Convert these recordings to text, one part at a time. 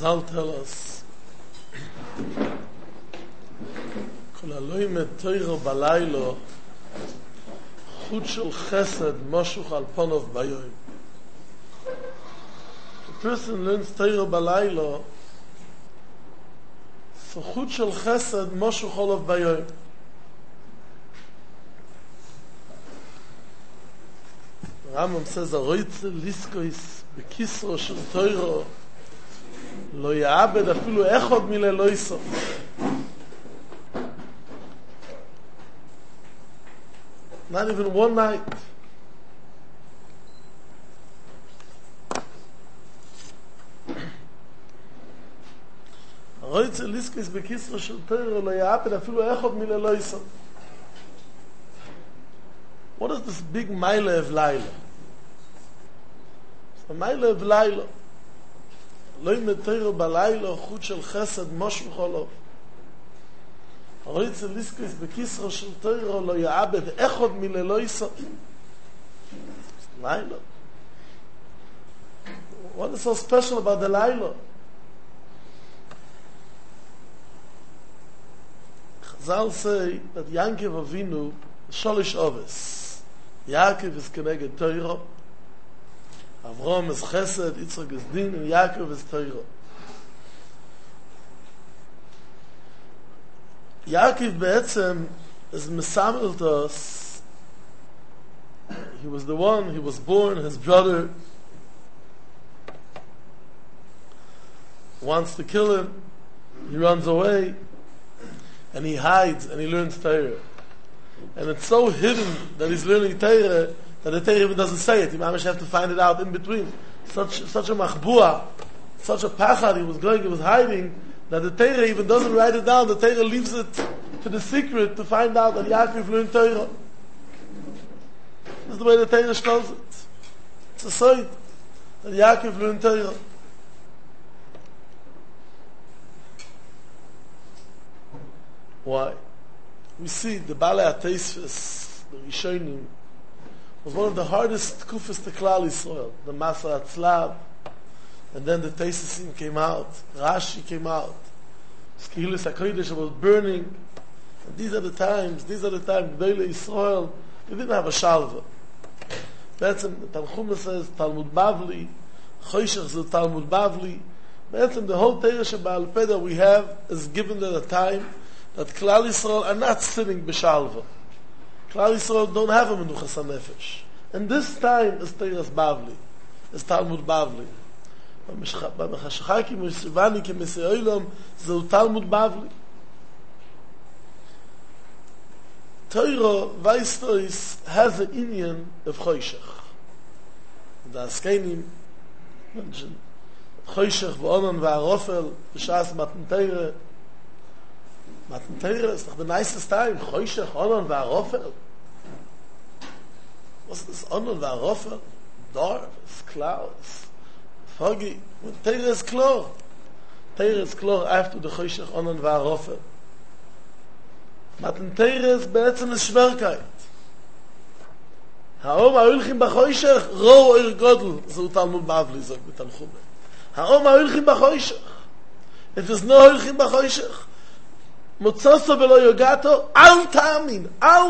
Chazal tell us, Kol Elohim et Torah balaylo, Chut shel Chesed moshuch al ponov bayoim. The person learns Torah balaylo, so Chut shel Chesed moshuch olav bayoim. Rambam says, "Aroitze liskois bekisro shel Torah lo ya'abed afilu echod mileloiso." Not even one night. Aroitze liskois bekisro shel Torah lo ya'abed afilu echod mileloiso. What is this big mile of Laila? The mile of Laila. Loim Torah balaylo chut shel chesed moshuch olav. Aroitze liskois bekisro shel Torah lo ya'abed echod mileloiso. Laila. What is so special about the Laila? Chazal say that Yankov Avinu sholish oves. Yaakov is keneged Torah, Avram is Chesed, Yitzchak is Din, and Yaakov is Torah. Yaakov be'etzem is mesamel to us. He was the one, he was born, his brother wants to kill him, he runs away, and he hides, and he learns Torah. And it's so hidden that he's learning Torah that the Torah even doesn't say it. He might have to find it out in between. Such a machbua, such a pachad, he was hiding, that the Torah even doesn't write it down. The Torah leaves it to the secret to find out that Yaakov learned Torah. This is the way the Torah shows it. It's a sign that Yaakov learned Torah. Why? We see the Balei HaTosfos, the Rishonim, was one of the hardest kufas to Klal Yisrael. The Masa Atzlav, and then the Tosfosim came out, Rashi came out, Skilus HaKodesh was burning. And these are the times, Gdolei Yisrael, they didn't have a shalva. Be'etzem, the Tanchuma says, Talmud Bavli, Choshech is Talmud Bavli. Be'etzem, the whole Torah She'Ba'al Peh that we have is given at a time that Klal Yisrael are not sitting b'shalva. Klal Yisrael don't have a menuchas hanefesh. And this time is Teras Bavli, is Talmud Bavli. B'mechashachaki Meshivani K'mesei Olam zeu Talmud Bavli. Torah, Weistois, has an inyan of Choshech. The Askenim mention Choshech v'onon v'arofel b'shas Matan Torah. Matan Torah is the nicest time. Choshech, Onon, V'arofel. What's this Onon, V'arofel? Dark, it's clouds, foggy. When Torah is clear. Torah is clear after the Choshech, Onon, V'arofel. Matan Torah is be'etzem is Shverkeit. Ha'om ha'olchim b'choshech, ro oir godel. Zeu Talmud Bavli, zog b'Tanchuma. Ha'om ha'olchim b'choshech. If there's no olchim b'choshech, Motzoso v'lo yogato, al ta'amin.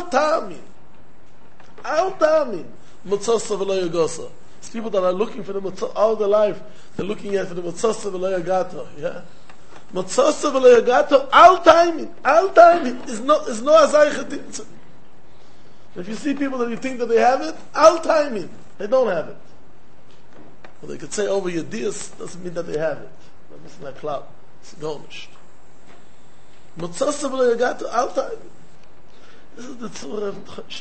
Motzoso v'lo yogoso. It's people that are looking for the motzoso all their life. They're looking at for the motzoso v'lo yogato. Yeah? Motzoso v'lo yogato, al ta'amin. Is no azaychatim. If you see people that you think that they have it, al ta'amin. They don't have it. Well, they could say over your dias, doesn't mean that they have it. It's not cloud. It's garnished. Motzosa v'lo yagato al ta'amin. This is the tzura of Choshech.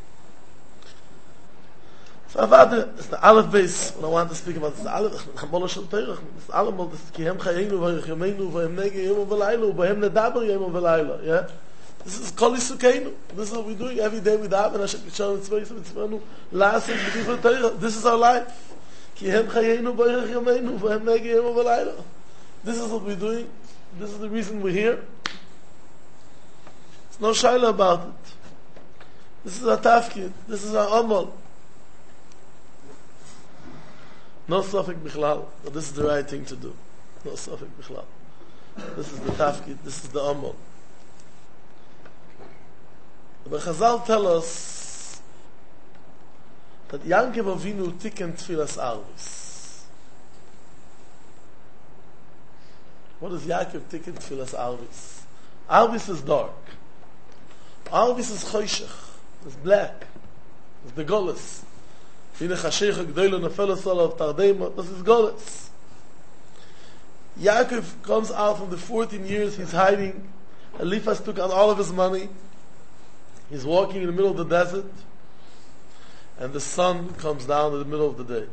So Avada, it's the Aleph base, when I want to speak about this, the Aleph, Chamola Shel Torah, it's the Aleph, this is Kihem Chayenu, V'yich Yomeinu, V'hem Nege Yom V'laylo, V'hem Nedaber Yom V'laylo, yeah? This is Kol Yisukenu. This is what we're doing every day with Daven, Hashem Kishon, Tzvayis, Tzvaynu, La'asem, B'divra Torah. This is our life. Kihem Chayenu, V'yich Yomeinu, V'hem Nege Yom V'laylo. This is what we're doing. This is the reason we're here. No shaila about it. This is our tafkid. This is our amal. No safek bichlal, but this is the right thing to do. No Safek Bichlal. This is the Tafkid, this is the Amal. But Chazal tell us that Yankov Avinu tikkun Tfilas Arvis. What does Yaakov tikkun Tfilas Arvis? Arvis is dark. Arvis is choshech. It's black. It's the Golas. Hine Chashecha Gdoilo Nefelos Olav Tardeima. This is Golas. Yaakov comes out from the 14 years he's hiding. Eliphaz took out all of his money. He's walking in the middle of the desert, and the sun comes down in the middle of the day.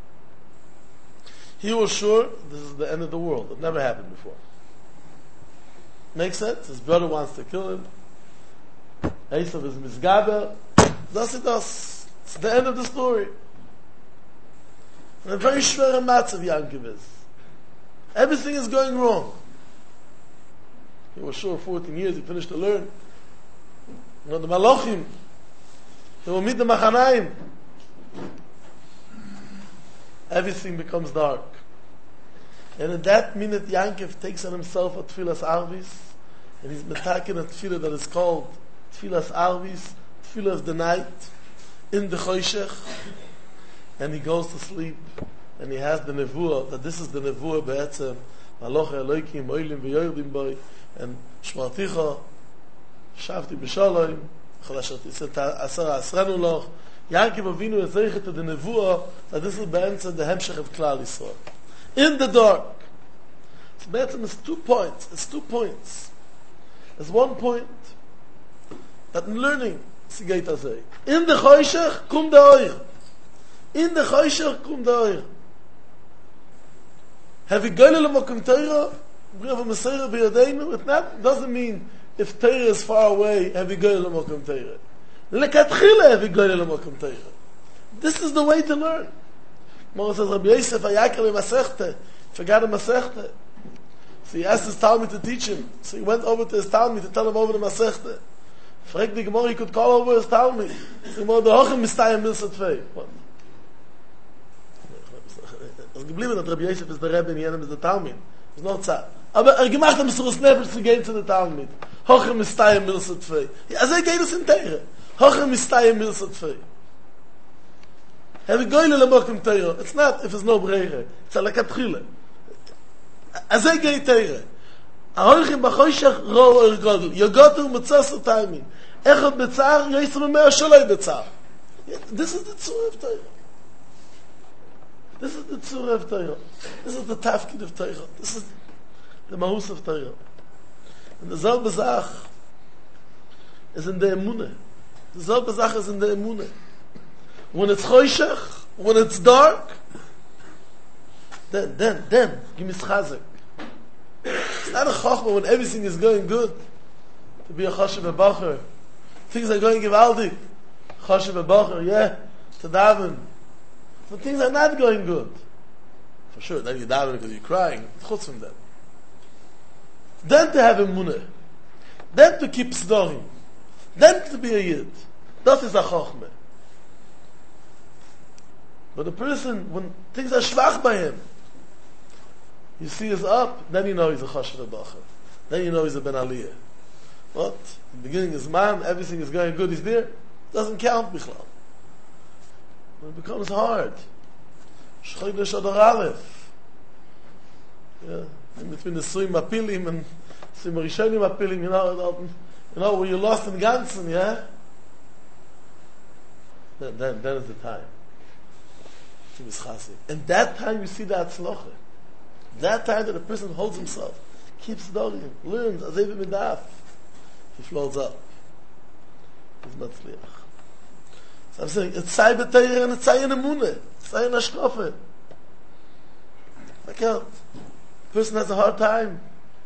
He was sure this is the end of the world. It never happened before. Makes sense? His brother wants to kill him. Esav is misgaber. Thus it does. It's the end of the story. And a very schwer matzav Yankov is. Everything is going wrong. He was sure 14 years, he finished to learn. You know, the Malachim, they will meet the Machanaim. Everything becomes dark. And in that minute, Yankov takes on himself a Tfilas Arvis, and he's metaken a tefillah that is called Tfilas Arvis, tefillah of the night, in the Choshech, and he goes to sleep, and he has the nevuah, that this is the nevuah be'etzem, Malocha Elokim, Oilim v'yordim boi, and Shmarticha, Shavti b'shalom, Chalashat Yisrael Asara Asranu Loch. Yaakov Avinu is zeichet to the nevuah that this is be'etzem the hemshech of Klal Yisrael. In the dark. So be'etzem is 2 points. It's 2 points. There's 1 point that in learning, Sigeit Azay. In the Choshech, kum the Oir. In the Choshech, kum the Oir. Have you gone to Makom Torah? We have a Messiah b'yadeinu. It doesn't mean if Torah is far away, have you gone to Makom Torah? Lekatchila have you gone to Makom Torah. This is the way to learn. Moses says, Rabbi Yosef Hayakal Masechta, forgot a Masechta. So he asked his Talmud to teach him. So he went over to his Talmud to tell him over the Masechta. Frag the Gemara, he could call over his Talmud. So Gemara, the Hochem Mistayim Milsat Fei. What? Es geblieben, that Rabbi Yosef is the Rebbe and Yenem is the Talmud. It's not so. Aber gemacht haben Surus Nefesh zu gehen zu der Talmud. Hochem Mistayim Milsat Fei. Also geht es in Teire. Hochem Mistayim Milsat Fei. Have you going to the Makom Torah? It's not if there's no Breire. It's a lekatchila. As I get Torah. Ahoichim b'choshech ro or godel. Yogotu mitzos utaymin. Echad b'tzar, yoyisem mea shaloi b'tzar. This is the tzur of Torah. This is the tzur of Torah. This is the tafkid of Torah. This is the mahus of Torah. And the selbe Zach is in the emunah. The selbe Zach is in the emunah. When it's choshech, when it's dark, then, give me chazak. It's not a chachma when everything is going good. To be a chashiv bacher. Things are going givaldik. Chashiv bacher, yeah. To daven. But things are not going good. For sure, then you daven because you're crying. Chutz from that. Then to have a munah. Then to keep sdorim. Then to be a yid. That is a chachma. But the person, when things are schwach by him, you see he's up, then you know he's a chashiv bacher. Then you know he's a ben aliyah. But in the beginning is man, everything is going good, he's there. Doesn't count bichlal. When it becomes hard, Shchodesh Adar Aleph, yeah, in between the Suim Apilim and Suim Rishonim Apilim, you know, where you lost in Gansen, yeah. Then is the time. And that time you see the Atzlocha. That time that a person holds himself, keeps dogging, learns, as even midaf, he floats up. He's matzliach. So I'm saying, it's Tzai B'Teir and it's Tzai in Emunah. It's Tzai in Ashkofe. I can't. Person has a hard time.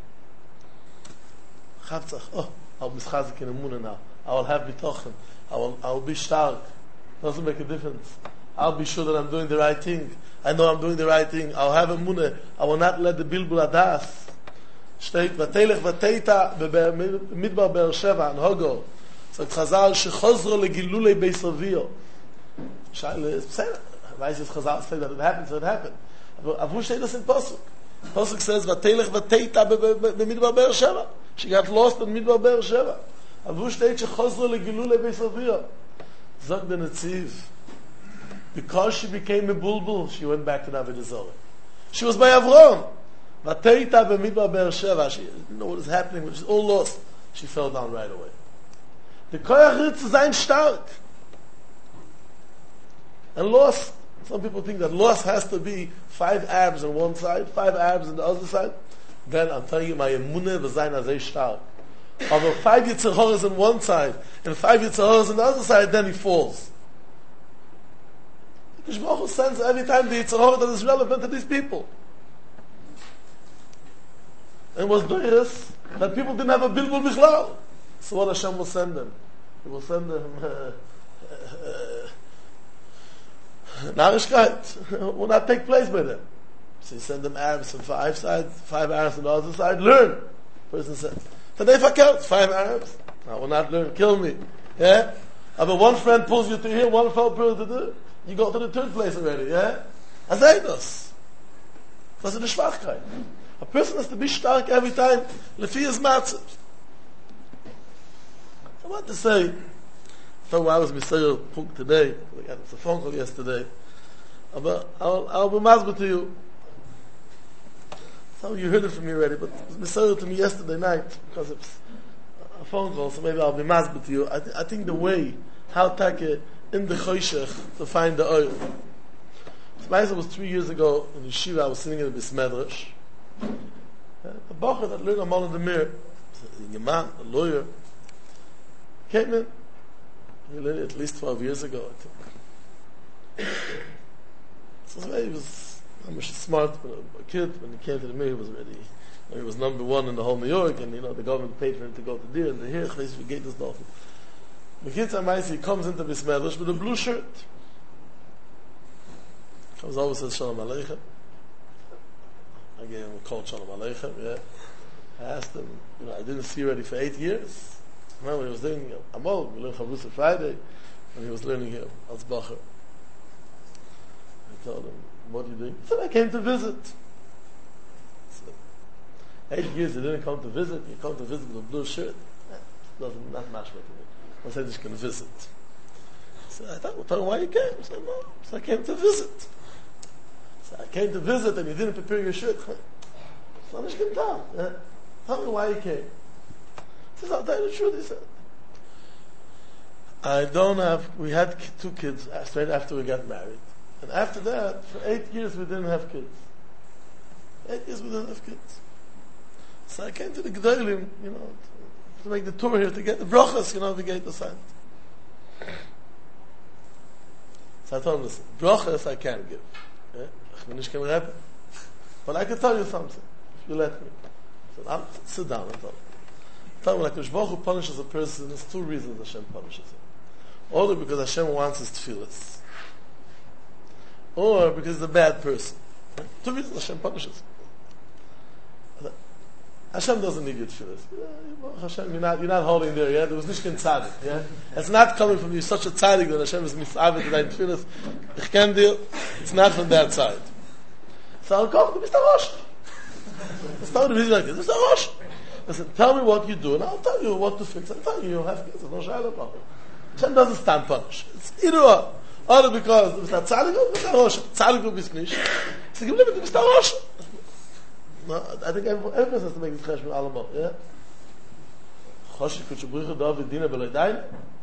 Oh, I'll be schazik in Emunah now. I will have bitochen. I will be stark. Doesn't make a difference. I'll be sure that I'm doing the right thing. I know I'm doing the right thing. I'll have a munah. I will not let the bilbul adas. Steht, vatelech vateita midbar Be'er Sheva and Hogo. So it's Chazal, shechozro legilulei beis Avio. Shaila, say that. Why is Chazal say that it happened? So it happened. Avu steht das in Posuk. Pasuk says, "Vatelech vateita b'midbar Beersheva." She got lost in Midbar Beersheva. Avu steht she chosra legilu lebeis Avia. Zog the Netziv. Because she became a bulbul, she went back to the Avodah Zarah. She was by Avram. Vateita b'midbar Beersheva. She didn't know what was happening, which is all lost. She fell down right away. The koyach ritz zu sein stark. And loss, some people think that loss has to be 5 Arabs on one side, 5 Arabs on the other side. Then I'm telling you, my emunah v'zayin azay stark. Although 5 Yitzharoras on one side and 5 Yitzharoras on the other side, then he falls. Because Baruch Hu sends every time the Yitzhahora that is relevant to these people. And it was doiris that people didn't have a bilbul bichlal. So what Hashem will send them? He will send them narishkeit will not take place by them. So he sent them Arabs on 5 sides, 5 Arabs on the other side. Learn. Person said, today if I count 5 Arabs, I will not learn. Kill me. Yeah. But one friend pulls you to here, one fellow pulls you to there. You go to the 3rd place already. Yeah. Azaydos. Das ist die Schwachkeit. A person has to be stark every time. Lefi is matzah. I want to say, I thought I was Messiah Punk today. I got a phone call yesterday. But I'll be masbeh to you. Some of you heard it from me already, but it was Messiah to me yesterday night because it's a phone call, so maybe I'll be masbeh to you. I think the way how take in the choshech to find the oil. So was 3 years ago in the yeshiva. I was sitting in the Bismedrash. The bacher that learned Amal in the mirror, the man, the lawyer, came in. He learned it at least 12 years ago, I think. So he was smart, a kid. When he came to the mirror, he was ready. He was number 1 in the whole New York, and the government paid for him to go to there and here. He gave this nothing. The kid he comes into Bismedrash with a blue shirt. Comes over and says Shalom Aleichem. I gave him a call, Shalom Aleichem, yeah. I asked him, I didn't see you already for 8 years. Remember when he was doing Amal, we learned Chavrusa Friday, when he was learning here, as Bacher. I told him, what are you doing? He said, I came to visit. So, 8 years he didn't come to visit, he come to visit with a blue shirt. Doesn't, not much for me. I said, you can visit. So I thought, well, tell him why you came. He said, no. So I came to visit. So I came to visit and you didn't prepare your shirt. So I can tell. Tell me why you came. He says, I'll tell you the truth. He said, we had 2 kids straight after we got married. And after that, for 8 years we didn't have kids. 8 years we didn't have kids. So I came to the Gedolim, to make the tour here, to get the brachas, to get the sign. So I told him, listen, brachas I can't give. But I can tell you something, if you let me. So I'll sit down and tell him, like Baruch Hu punishes a person, there's 2 reasons Hashem punishes him. Either because Hashem wants his tefillas, or because he's a bad person. 2 reasons Hashem punishes him. Hashem doesn't need your tefillas. Hashem, you're not holding there, yeah? There was nicht kein tzaddik, yeah? It's not coming from you, such a tzaddik that Hashem is misavet to dein tefillas. Ich kenn dir, it's not from that side. So I'll come, du bist der Rosh. That's not the reason like this. Du bist der Rosh. Listen, tell me what you do, and I'll tell you what to fix. I'll tell you, you'll have kids. There's no shayla about it. Hashem doesn't stand punish. It's either or. Or because du bist der tzaddik, du bist der Rosh. Tzaddik, du bist nicht. So give me, du bist der Rosh. No, I think every person has to make this cheshbon alamal, yeah? Choshik kutshabricha David Dina Beledain.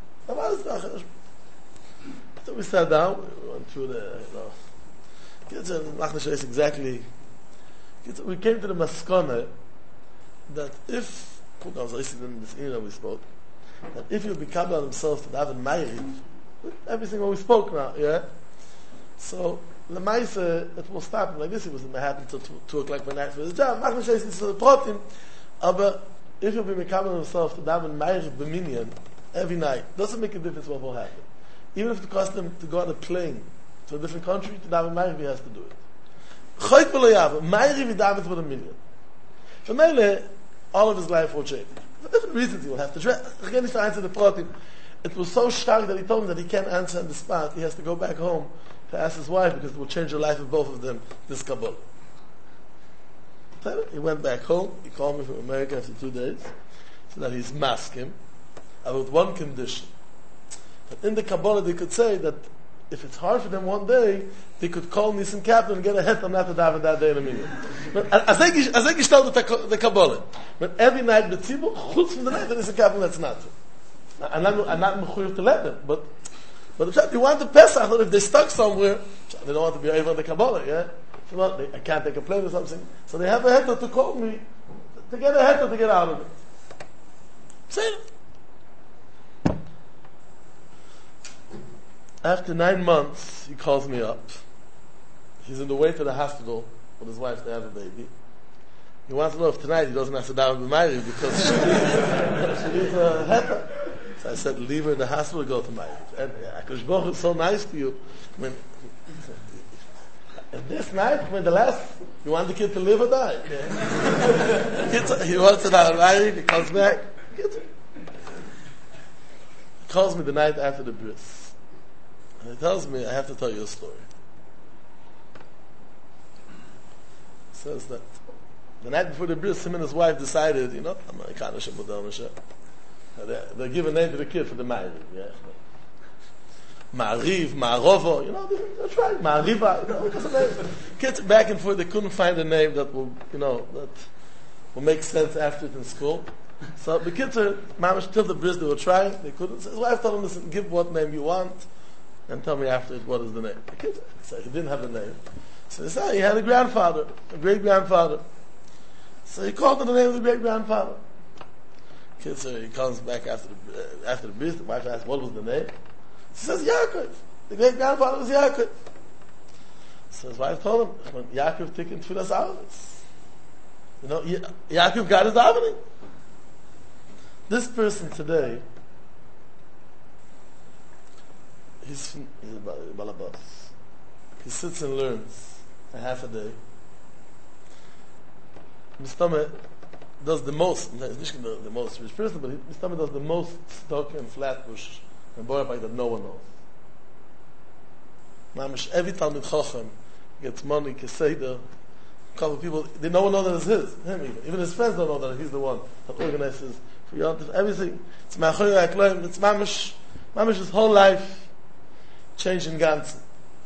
So we sat down, we went through the, exactly. We came to the maskana that if, I was listening in this email we spoke, that if you become on themselves to have a ma'ariv, everything what we spoke now, yeah? So, the Maise, it will stop like this. It was in Manhattan until 2 o'clock by night for his job. Mach mich ist zu protim. Aber if you'll be mekabel himself to daven Ma'ariv b'minyan every night, doesn't make a difference what will happen. Even if it costs him to go on a plane to a different country, to daven Ma'ariv, he has to do it. Choyt b'lo yav, Ma'ariv he davens with a minyan. For Mele, all of his life will change. For different reasons he will have to dress. Again, if I answer the protim, it was so stark that he told me that he can't answer on the spot. He has to go back home to ask his wife because it will change the life of both of them, this Kabbalah. He went back home. He called me from America after 2 days. So that he's masking. With one condition. But in the Kabbalah they could say that if it's hard for them one day, they could call Nissen Kaplan and get a het on not to daven that day in a minute. As I gestalt the Kabbalah. But every night the Tzibur, chutz from the night that Nissen Kaplan, that's not. I'm not mechuyev to let them. But if you want to Pesach, if they're stuck somewhere, they don't want to be over on the Kabbalah, yeah? So I can't take a plane or something. So they have a heter to call me, to get a heter to get out of it. Say it. After 9 months, he calls me up. He's on the way to the hospital with his wife to have a baby. He wants to know if tonight he doesn't have to daven b'mayriv because she needs a heter. So I said, leave her in the hospital, go to Mayriv. And Akash Baruch is so nice to you. I mean, and this night, when the last, you want the kid to live or die? He wants to daven Mayriv, he comes back. He calls me the night after the bris. And he tells me, I have to tell you a story. He says that the night before the bris, him and his wife decided, I'm a Kaddish and Model Mashiach. They give a name to the kid for the Ma'ariv. Yeah. Ma'ariv, Ma'arovo, that's right. Ma'ariva, because of names. Kids back and forth, they couldn't find a name that will, that will make sense after it in school. So the kids are, mamish, till the bris, they were trying, they couldn't. So his wife told him, listen, give what name you want, and tell me after it what is the name. The kid said he didn't have a name. So he said he had a grandfather, a great-grandfather. So he called him the name of the great-grandfather. Kid said he comes back after the bris, the wife asked what was the name. He says Yaakov. The great-grandfather was Yaakov. So his wife told him, when Yaakov took in Tfilas Avos. Yaakov got his davening. This person today, he's a balabas. He sits and learns a half a day. Mistama does the most, he's not the most rich person, but Mistama does the most stock and flatbush and Borapag that no one knows. Mamish, every Talmid Chacham gets money, Keseda, a couple of people, no one knows that it's his, him even his friends don't know that he's the one that organizes for Yontif, everything. It's Ma'achoy Akloim, it's Mamish his whole life changing Ganzen.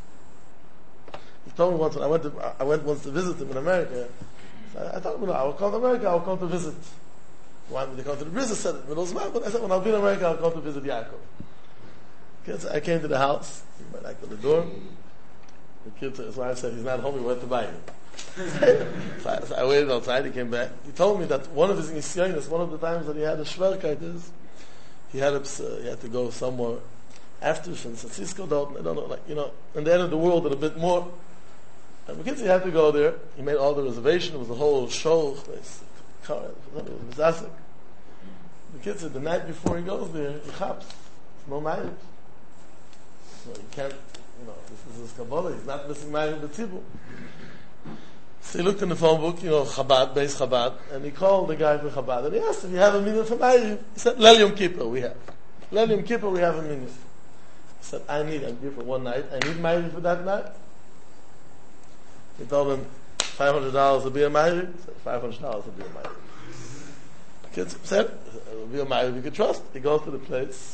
He told me once when I went once to visit him in America. So I told him, I will come to America, I will come to visit. He wanted me to come to the business, I said it middle of but I said, when I'll be in America, I'll come to visit Yaakov. So I came to the house, he knocked on the door. The kid, his wife said, he's not home, he went to buy him. So I waited outside, he came back. He told me that one of his nisyonos, one of the times that he had a shverkeit is, he had to go somewhere after San Francisco, I don't know, in the end of the world and a bit more. And McKinsey had to go there. He made all the reservation. It was a whole show. It was Asik. McKinsey, the night before he goes there, he chaps. It's no marriage. So he can't, this is his Kabbalah. He's not missing marriage with Tzibur. So he looked in the phone book, Chabad, Beis Chabad, and he called the guy for Chabad, and he asked if you have a minyan for marriage. He said, Leil Yom Kippur, we have. Leil Yom Kippur, we have a minyan. He said, I'm here for one night. I need marriage for that night. He told him $500 to be a Ma'ariv. He said, $500 to be a Ma'ariv. The kid said, it'll be a Ma'ariv you can trust. He goes to the place.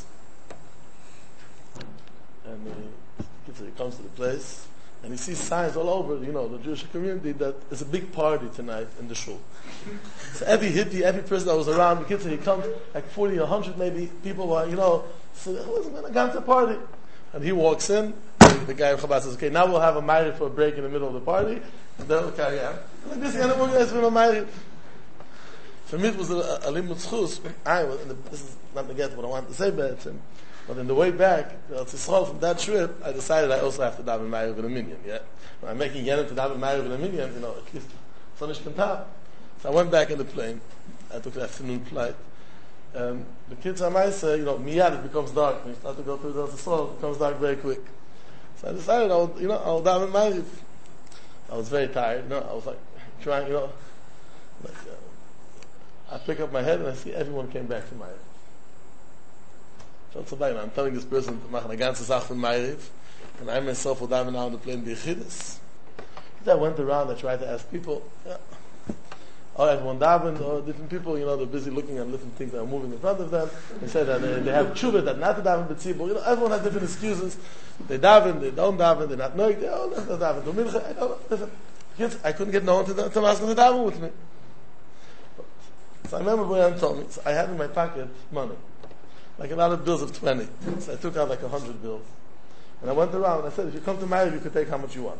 And he comes to the place. And he sees signs all over, the Jewish community that there's a big party tonight in the shul. So every hippie, every person that was around, the kid said, he comes, like 40 or 100 maybe, people were, so who's going to go to the party? And he walks in. The guy in Chabad says, okay, now we'll have a Ma'ariv for a break in the middle of the party, and then we'll carry on. Like this, I'm organized for a Ma'ariv. For me, it was a limud zchus. This is not to get what I want to say about him, but in the way back, from that trip, I decided I also have to daven Ma'ariv in a minyan. Yeah? When I'm making yenim to daven Ma'ariv in a minyan, at least Sonish can tap. So I went back in the plane. I took an afternoon flight. The kids on my say, miyad, it becomes dark. When you start to go through the soul, it becomes dark very quick. So I decided I'll daven Ma'ariv. I was very tired, I was like trying, I pick up my head and I see everyone came back to Ma'ariv. I'm telling this person to machen a ganze Sache von Ma'ariv, and I myself will daven now on the plane B'Yechidus. I went around, I tried to ask people, or everyone davened, or different people, they're busy looking at different things that are moving in front of them. They say that they have tshuva, that not to daven b'tzibur. Everyone has different excuses. They daven, they don't daven, they're not noig, they all daven. Do mincha, I don't know. Listen, kids, I couldn't get no one to ask them to daven with me. So I remember Brian told me, so I had in my pocket money, like a lot of bills of 20. So I took out like 100 bills. And I went around and I said, if you come to Ma'ariv, you could take how much you want.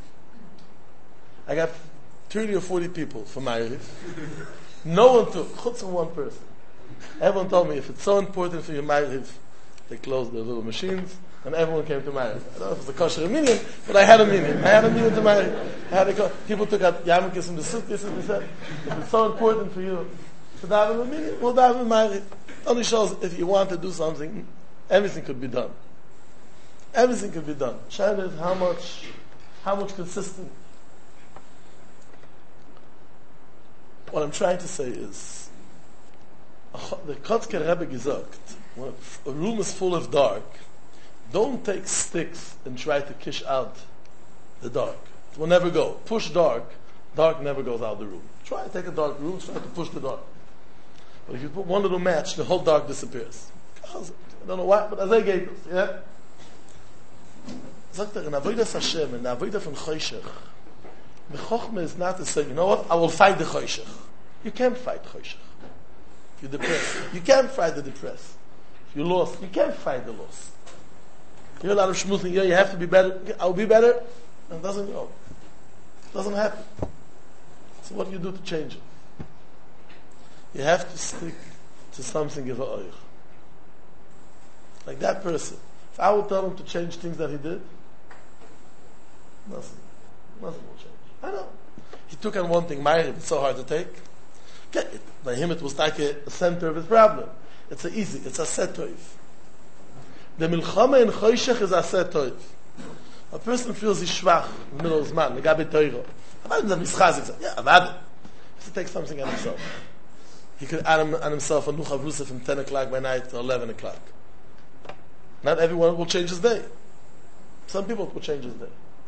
I got 30 or 40 people for Ma'ariv. No one took, chutz from one person. Everyone told me, if it's so important for your Ma'ariv, they closed their little machines, and everyone came to Ma'ariv. I don't know if it was a kosher minion, but I had a minion. I had a minion to Ma'ariv. People took out yarmulkes from the suitcases, and they said, if it's so important for you to daven a minion, we'll daven Ma'ariv. Only shows if you want to do something, everything could be done. Everything could be done. China is how much consistent. What I'm trying to say is, the Kotzker Rebbe gesagt, when a room is full of dark, don't take sticks and try to kish out the dark. It will never go. Push dark never goes out of the room. Try to take a dark room, try to push the dark. But if you put one little match, the whole dark disappears. I don't know why, but as I gave this, yeah? Sagt in Avodas Hashem, in the Avodah von Choshech, the Chochmah is not to say, you know what, I will fight the Choshech. You can't fight Choshech. If you're depressed, you can't fight the depressed. If you're lost, you can't fight the lost. You hear a lot of schmoozing, you have to be better, I'll be better, and it doesn't go. It doesn't happen. So what do you do to change it? You have to stick to something give a oich. Like that person. If I would tell him to change things that he did, nothing will change. I know. He took on one thing, Ma'ariv, it's so hard to take. By him it was like a center of his problem. It's a set toiv. The milchama in choshech is a set toiv. A person feels he's schwach in the middle of his man, the gabi teiro. Yeah, avad. He has to take something on himself. He could add on himself a nuchav rusa from 10 o'clock by night to 11 o'clock. Not everyone will change his day. Some people will change his day.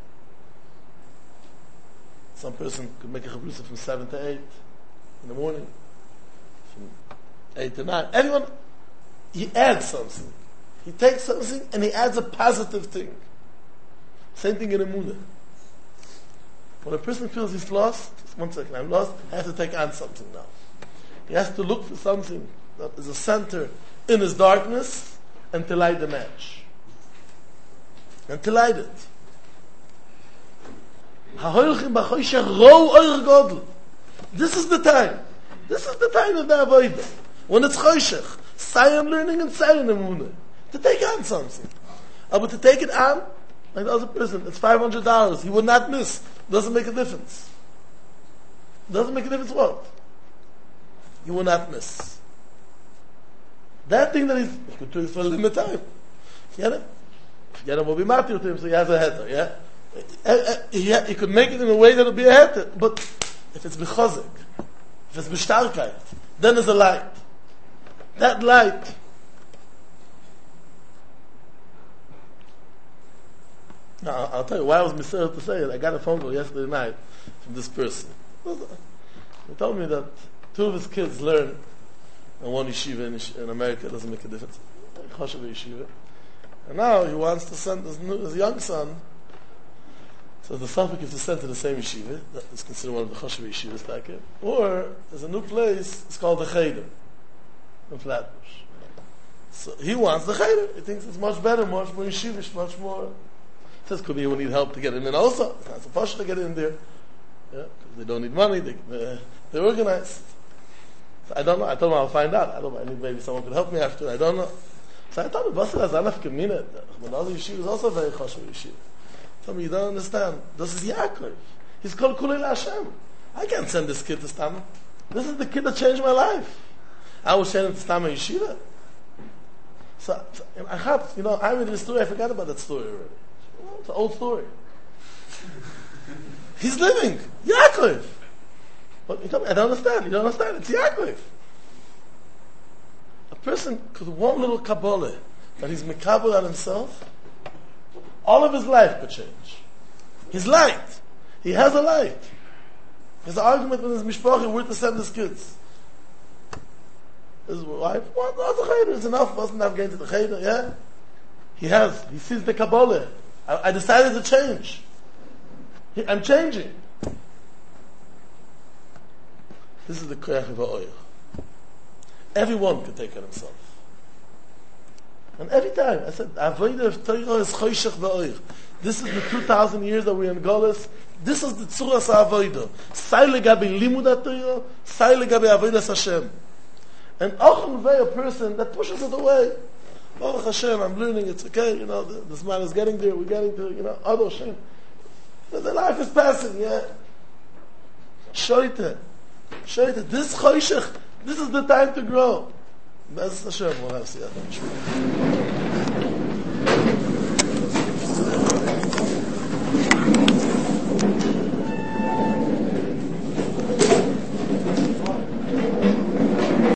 Some person could make a chavrusa from 7 to 8 in the morning, from 8 to 9. Everyone, he adds something. He takes something and he adds a positive thing. Same thing in Emunah. When a person feels he's lost, 1 second, I'm lost, I have to take on something now. He has to look for something that is a center in his darkness and to light the match. And to light it. This is the time. This is the time of the Avodah. When it's Choshech. Sayan learning and Sayan Emunah. To take on something. But to take it on, like the other person, it's $500. He would not miss. Doesn't make a difference. Doesn't make a difference what? You will not miss. That thing that he could do it for a limited time. Get it? Get him will be martyr to him, so he has a heter, yeah? He could make it in a way that will be a heter. But if it's b'chozek, if it's b'shtarkeit, then there's a light. That light, now, I'll tell you why I was miserable to say it. I got a phone call yesterday night from this person. He told me that 2 of his kids learn in one yeshiva in America. It doesn't make a difference. Choshev yeshiva. And now he wants to send his young son. So the suffix is to send to the same yeshiva. That is considered one of the Choshev yeshivas like it. Or there's a new place. It's called the Cheder in Flatbush. So he wants the Cheder. He thinks it's much better, much more yeshivish, much more. He says could be he will need help to get him in also. It's not supposed to get in there. Yeah, because they don't need money. They're organized. So I don't know. I told him I'll find out. I don't know. I need maybe someone could help me after. I don't know. So I told him, Basar Azanaf Kemina. When other yeshiva is also very choshev yeshiva. He told me, you don't understand. This is Yaakov. He's called Kulei Hashem. I can't send this kid to Stama. This is the kid that changed my life. I will send him to Stama yeshiva. So I have, I read this story. I forgot about that story already. It's an old story. He's living. Yaakov. But he told me, I don't understand. You don't understand. It's Yaakov. A person could one little Kabbalah that he's mekabel on himself, all of his life could change. His light. He has a light. His argument with his mishpacha where to send his kids. His wife, what? Not the cheder. It's enough. Wasn't enough getting to the cheder. Yeah, he has. He sees the Kabbalah. I decided to change. I'm changing. This is the koyach of ha'oyer. Everyone can take it himself. And every time, I said, avodah of Torah is choshech v'oyer. This is the 2,000 years that we're in Golis. This is the tzuras ha'avodah. Sai legabi limud ha'Torah, sai legabi avodas Hashem. And often a person that pushes it away. Baruch Hashem, I'm learning, it's okay, this man is getting there, we're getting to, Ado Hashem. The life is passing, yeah. Shoite. This choshech, this is the time to grow. Bez Hashem, we'll have siyata.